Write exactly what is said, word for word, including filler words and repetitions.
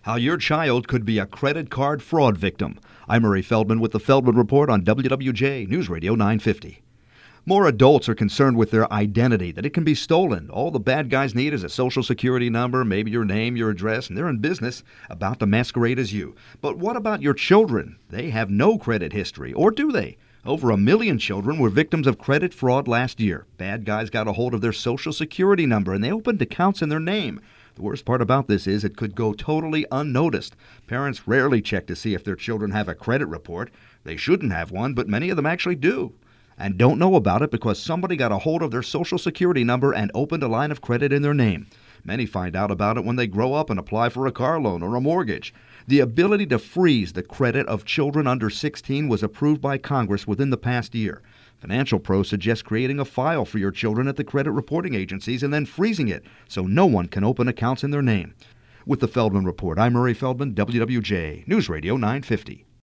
How your child could be a credit card fraud victim. I'm Murray Feldman with the Feldman Report on W W J News Radio nine fifty. More adults are concerned with their identity, that it can be stolen. All the bad guys need is a social security number, maybe your name, your address, and they're in business about to masquerade as you. But what about your children? They have no credit history, or do they? Over a million children were victims of credit fraud last year. Bad guys got a hold of their social security number, and they opened accounts in their name. The worst part about this is it could go totally unnoticed. Parents rarely check to see if their children have a credit report. They shouldn't have one, but many of them actually do, and don't know about it because somebody got a hold of their social security number and opened a line of credit in their name. Many find out about it when they grow up and apply for a car loan or a mortgage. The ability to freeze the credit of children under sixteen was approved by Congress within the past year. Financial Pros suggest creating a file for your children at the credit reporting agencies and then freezing it so no one can open accounts in their name. With the Feldman Report, I'm Murray Feldman, W W J News Radio nine fifty.